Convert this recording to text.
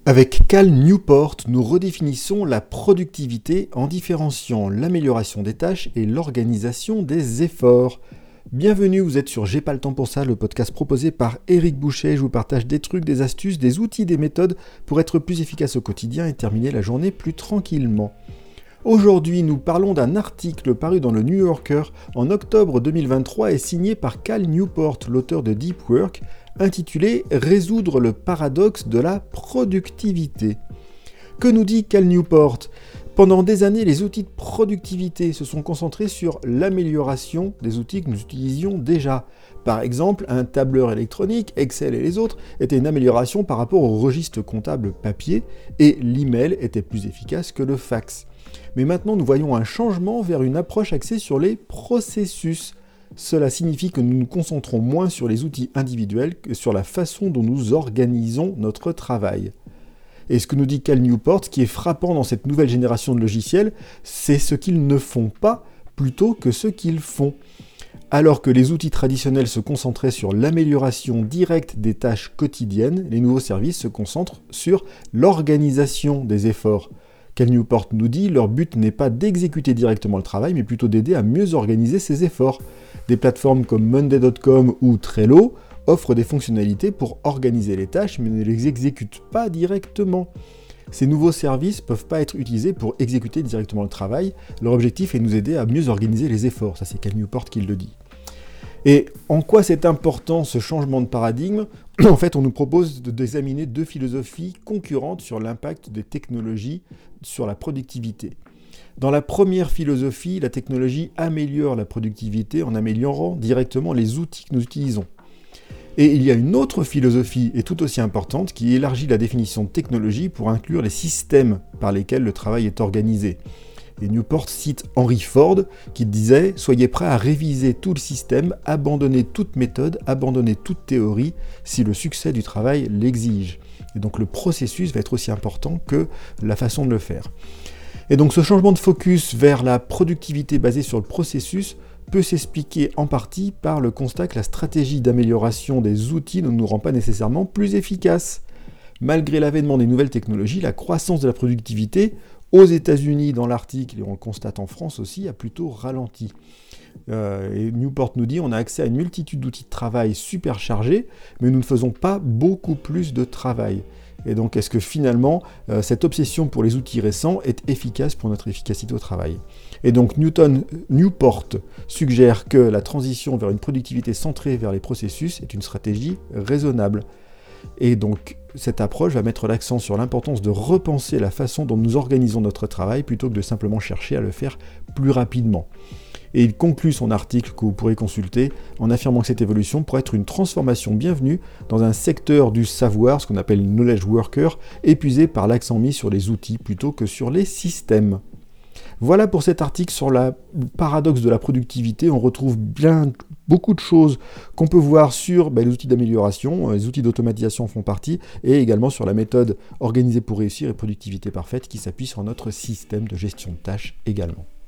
Avec Cal Newport, nous redéfinissons la productivité en différenciant l'amélioration des tâches et l'organisation des efforts. Bienvenue, vous êtes sur J'ai pas le temps pour ça, le podcast proposé par Eric Boucher. Je vous partage des trucs, des astuces, des outils, des méthodes pour être plus efficace au quotidien et terminer la journée plus tranquillement. Aujourd'hui, nous parlons d'un article paru dans le New Yorker en octobre 2023 et signé par Cal Newport, l'auteur de Deep Work, intitulé « Résoudre le paradoxe de la productivité ». Que nous dit Cal Newport ? Pendant des années, les outils de productivité se sont concentrés sur l'amélioration des outils que nous utilisions déjà. Par exemple, un tableur électronique, Excel et les autres, étaient une amélioration par rapport au registre comptable papier et l'email était plus efficace que le fax. Mais maintenant, nous voyons un changement vers une approche axée sur les processus. Cela signifie que nous nous concentrons moins sur les outils individuels que sur la façon dont nous organisons notre travail. Et ce que nous dit Cal Newport, ce qui est frappant dans cette nouvelle génération de logiciels, c'est ce qu'ils ne font pas plutôt que ce qu'ils font. Alors que les outils traditionnels se concentraient sur l'amélioration directe des tâches quotidiennes, les nouveaux services se concentrent sur l'organisation des efforts. Cal Newport nous dit, leur but n'est pas d'exécuter directement le travail, mais plutôt d'aider à mieux organiser ses efforts. Des plateformes comme Monday.com ou Trello offrent des fonctionnalités pour organiser les tâches, mais ne les exécutent pas directement. Ces nouveaux services ne peuvent pas être utilisés pour exécuter directement le travail. Leur objectif est de nous aider à mieux organiser les efforts. Ça, c'est Cal Newport qui le dit. Et en quoi c'est important ce changement de paradigme ? En fait, on nous propose d'examiner deux philosophies concurrentes sur l'impact des technologies sur la productivité. Dans la première philosophie, la technologie améliore la productivité en améliorant directement les outils que nous utilisons. Et il y a une autre philosophie, et tout aussi importante, qui élargit la définition de technologie pour inclure les systèmes par lesquels le travail est organisé. Et Newport cite Henry Ford qui disait « Soyez prêts à réviser tout le système, abandonner toute méthode, abandonner toute théorie, si le succès du travail l'exige. » Et donc le processus va être aussi important que la façon de le faire. Et donc ce changement de focus vers la productivité basée sur le processus peut s'expliquer en partie par le constat que la stratégie d'amélioration des outils ne nous rend pas nécessairement plus efficaces. Malgré l'avènement des nouvelles technologies, la croissance de la productivité aux États-Unis, dans l'article, et on le constate en France aussi, a plutôt ralenti. Et Newport nous dit on a accès à une multitude d'outils de travail super chargés, mais nous ne faisons pas beaucoup plus de travail. Et donc, est-ce que finalement, cette obsession pour les outils récents est efficace pour notre efficacité au travail ? Et donc, Newport suggère que la transition vers une productivité centrée vers les processus est une stratégie raisonnable. Et donc, cette approche va mettre l'accent sur l'importance de repenser la façon dont nous organisons notre travail plutôt que de simplement chercher à le faire plus rapidement. Et il conclut son article que vous pourrez consulter en affirmant que cette évolution pourrait être une transformation bienvenue dans un secteur du savoir, ce qu'on appelle knowledge worker, épuisé par l'accent mis sur les outils plutôt que sur les systèmes. Voilà pour cet article sur le paradoxe de la productivité. On retrouve beaucoup de choses qu'on peut voir sur les outils d'amélioration, les outils d'automatisation font partie, et également sur la méthode organisée pour réussir et productivité parfaite qui s'appuie sur notre système de gestion de tâches également.